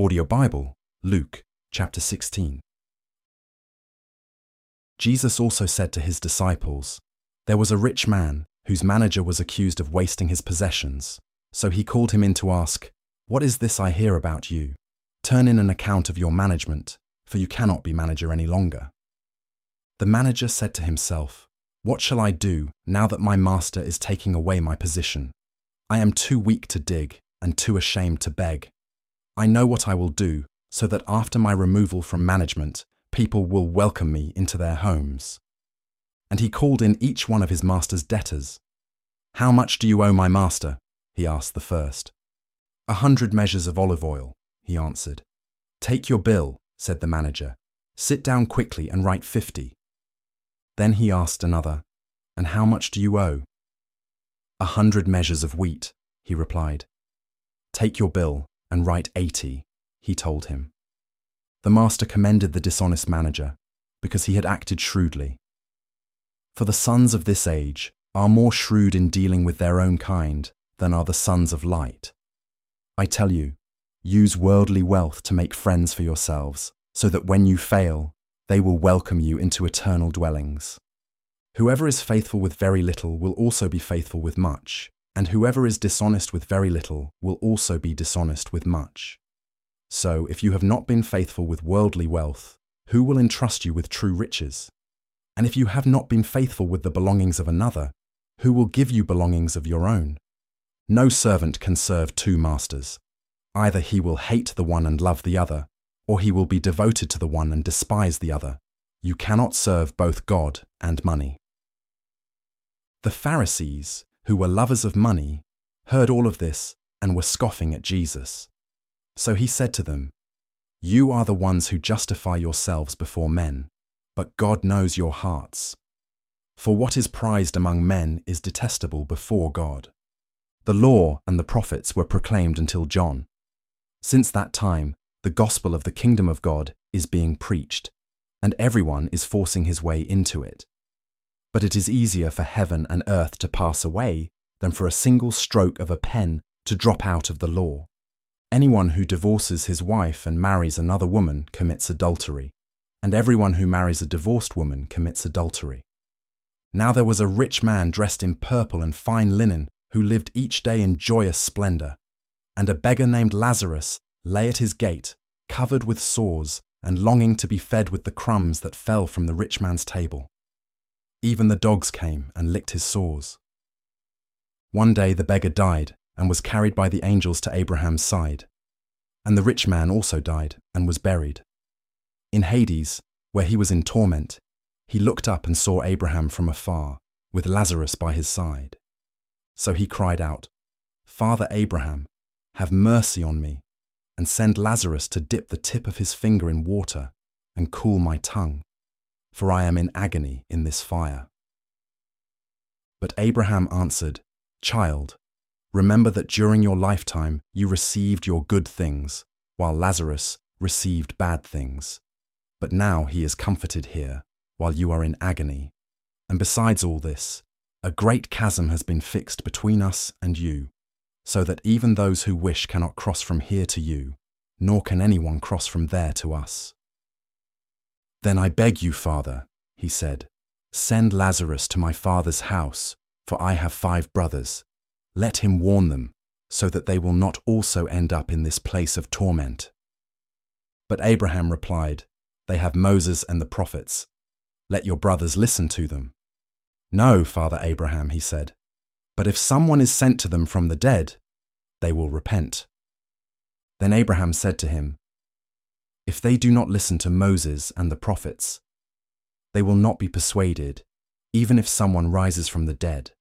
Audio Bible, Luke, chapter 16. Jesus also said to his disciples, "There was a rich man whose manager was accused of wasting his possessions. So he called him in to ask, 'What is this I hear about you? Turn in an account of your management, for you cannot be manager any longer.' The manager said to himself, 'What shall I do now that my master is taking away my position? I am too weak to dig and too ashamed to beg. I know what I will do, so that after my removal from management, people will welcome me into their homes.' And he called in each one of his master's debtors. 'How much do you owe my master?' he asked the first. 100 measures of olive oil,' he answered. 'Take your bill,' said the manager. 'Sit down quickly and write 50. Then he asked another, 'And how much do you owe?' 100 measures of wheat,' he replied. 'Take your bill and write 80, he told him. The master commended the dishonest manager because he had acted shrewdly. For the sons of this age are more shrewd in dealing with their own kind than are the sons of light. I tell you, use worldly wealth to make friends for yourselves, so that when you fail, they will welcome you into eternal dwellings. Whoever is faithful with very little will also be faithful with much, and whoever is dishonest with very little will also be dishonest with much. So, if you have not been faithful with worldly wealth, who will entrust you with true riches? And if you have not been faithful with the belongings of another, who will give you belongings of your own? No servant can serve two masters. Either he will hate the one and love the other, or he will be devoted to the one and despise the other. You cannot serve both God and money." The Pharisees, who were lovers of money, heard all of this and were scoffing at Jesus. So he said to them, "You are the ones who justify yourselves before men, but God knows your hearts. For what is prized among men is detestable before God. The law and the prophets were proclaimed until John. Since that time, the gospel of the kingdom of God is being preached, and everyone is forcing his way into it. But it is easier for heaven and earth to pass away than for a single stroke of a pen to drop out of the law. Anyone who divorces his wife and marries another woman commits adultery, and everyone who marries a divorced woman commits adultery. Now there was a rich man dressed in purple and fine linen who lived each day in joyous splendor, and a beggar named Lazarus lay at his gate, covered with sores and longing to be fed with the crumbs that fell from the rich man's table. Even the dogs came and licked his sores. One day the beggar died and was carried by the angels to Abraham's side. And the rich man also died and was buried. In Hades, where he was in torment, he looked up and saw Abraham from afar, with Lazarus by his side. So he cried out, 'Father Abraham, have mercy on me, and send Lazarus to dip the tip of his finger in water and cool my tongue, for I am in agony in this fire.' But Abraham answered, 'Child, remember that during your lifetime you received your good things, while Lazarus received bad things. But now he is comforted here, while you are in agony. And besides all this, a great chasm has been fixed between us and you, so that even those who wish cannot cross from here to you, nor can anyone cross from there to us.' 'Then I beg you, Father,' he said, 'send Lazarus to my father's house, for I have 5 brothers. Let him warn them, so that they will not also end up in this place of torment.' But Abraham replied, 'They have Moses and the prophets. Let your brothers listen to them.' 'No, Father Abraham,' he said, 'but if someone is sent to them from the dead, they will repent.' Then Abraham said to him, 'If they do not listen to Moses and the prophets, they will not be persuaded, even if someone rises from the dead.'